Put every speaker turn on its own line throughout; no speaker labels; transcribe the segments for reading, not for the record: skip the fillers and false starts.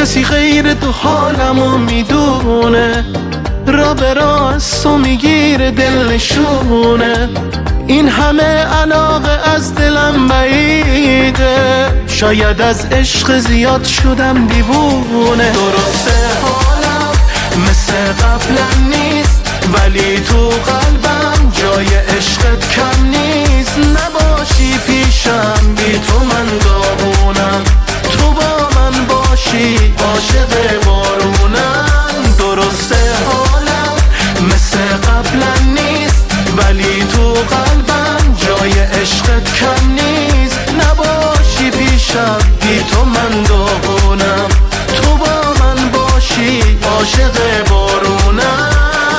کسی غیر تو حالمو میدونه، را به راه از تو میگیره دل نشونه. این همه علاقه از دلم بعیده، شاید از عشق زیاد شدم دیوونه. درسته حالم مثل قبلا نیست، ولی تو قلبم جای عشقت کم نیست. نباشی پیشم بی تو من داغونم، تو با من باشی عاشق بارونم. درسته حالم مثل قبلا نیست، ولی تو قلبم جای عشقت کم نیست. نباشی پیشم بی تو من داغونم، تو با من باشی عاشق بارونم.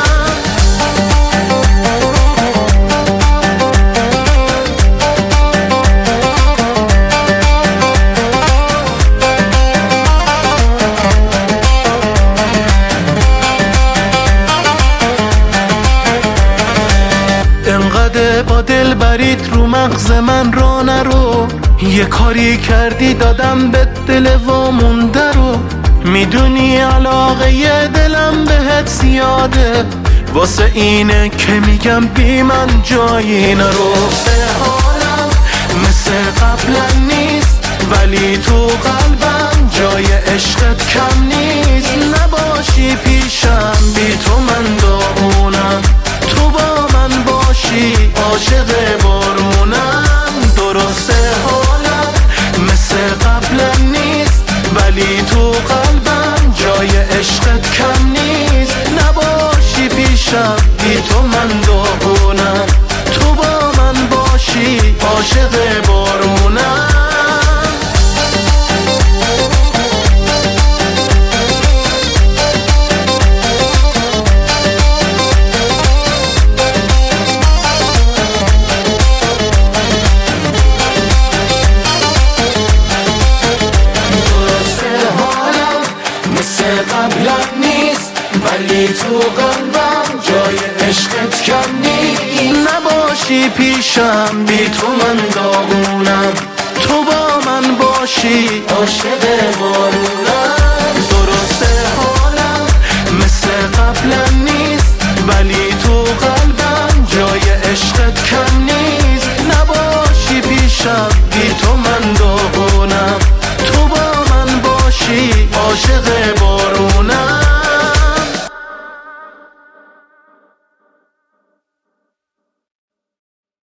انقدر با دل برید رو مغز من رو نرو، یه کاری کردی دادم به دل و مونده رو. میدونی علاقه ی دلم بهت زیاده، واسه اینه که میگم بی من جایی نرو. حالم مثل قبلا نیست، ولی تو قلبم جای عشقت کم نیست. نباشی پیشم بی تو من داغونم، تو با من باشی عاشق بارونم. درسته حالم مثل قبلا نیست، ولی تو قلبم جای عشقت کم نیست. نباشی پیشم بی تو من داغونم، تو با من باشی عاشق بارونم. قبلا نیست، ولی تو قلبم جای عشقت کم نیست. نباشی پیشم بی تو من داغونم، تو با من باشی عاشق